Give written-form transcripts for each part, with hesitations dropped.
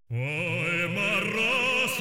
Ой, мороз,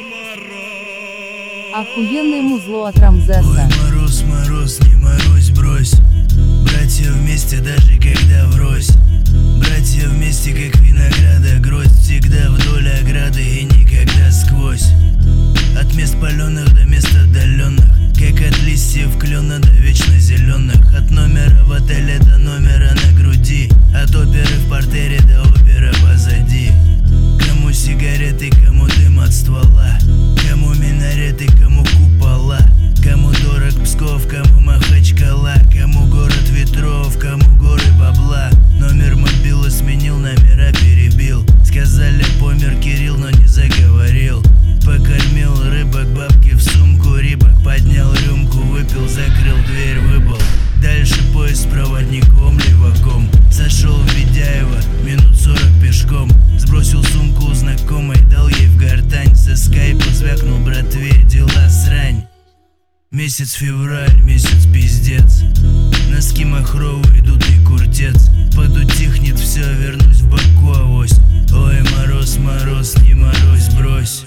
мороз. Охуенное музло от Рамзеса. Ой, мороз, мороз, не морозь, брось. Братья вместе, даже когда врозь. Братья вместе, как винограда гроздь. Всегда вдоль ограды и никогда сквозь. От мест паленых до мест отдаленных, как от листьев клена до вечно зеленых. От номера в отеле до номера на груди, от оперы в портере до опера позади. Кому сигареты, кому дым от ствола, кому минареты, кому купола. Кому дорог Псков, кому Махачкала, кому город ветров, кому горы бабла. Номер мобилы сменил, номера перебил. Сказали, помер Кирилл, но не заговорил. Покормил рыбок, бабки в сумку рибок. Поднял рюмку, выпил, закрыл дверь, выбыл. Дальше поезд с проводником, леваком. Сошел в Ведяево, минут 40 пешком. Сбросил сумку у знакомой, дал ей в гортань. Со скайпа звякнул братве, дела срань. Месяц февраль, месяц пиздец. Носки махровые, дутый куртец. Подутихнет все, вернусь в Баку авось. Ой, мороз, мороз, не морозь, брось.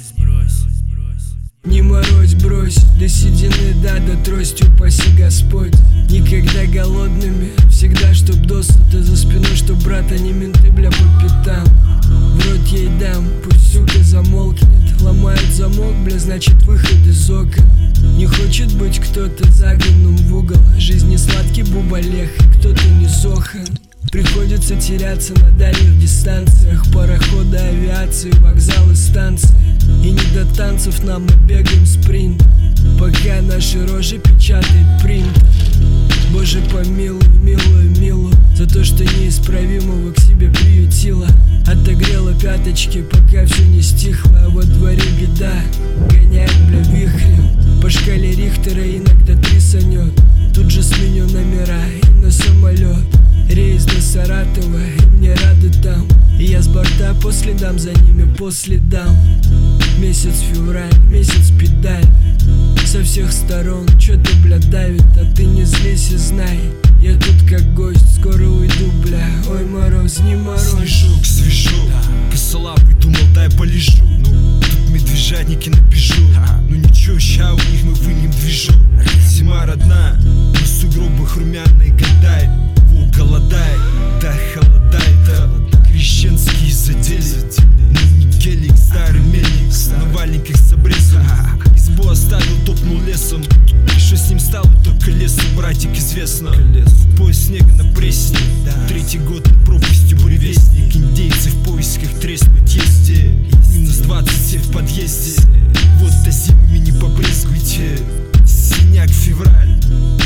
Не морозь, брось, до седины, да, до трости упаси Господь. Никогда голодными, всегда чтоб досыта. За спиной, чтоб брата не менты, бля, по пятам. В рот ей дам, пусть сука замолкнет. Ломают замок, бля, значит выход из окон. Не хочет быть кто-то загнанным в угол. Жизнь не сладкий бубалех, кто-то не зохан. Приходится теряться на дальних дистанциях. Пароходы, авиации, вокзалы, станции. И не до танцев нам, мы бегаем спринт. Пока наши рожи печатает принт. Боже помилуй, милую, милую, за то, что неисправимого к себе приютила. Отогрела пяточки, пока все не стихло. А во дворе беда, гоняет, бля, вихрем. По шкале Рихтера иногда трясанет. Тут же сменю номера и на самолет. Рейс до Саратова, и мне рады там. И я с борта по следам, за ними по следам. Месяц февраль, месяц педаль. Со всех сторон чё-то, бля, давит. А ты не злись и знай, я тут как гость, скоро уйду, бля. Ой, мороз, не мороз. Снежок, свежок, косолапый, думал, дай полежу. Ну, тут медвежатники напишу. Ну ничего, ща у них мы вынем движок. Зима родная, на сугробах румяной гадает. Волк голодает, да холодает. Крещенские задели, ну не гелик, старый мельник. На валенках с обрезом. Избу оставил, топнул лесом. И что с ним стало, только лесу, братик, известно. Поезд снега на пресне, третий год над пропастью буревестник. Индейцы в поисках треснуть езде. Минус 20 в подъезде. Вот-то зимами не побрезгуйте. Синяк февраль,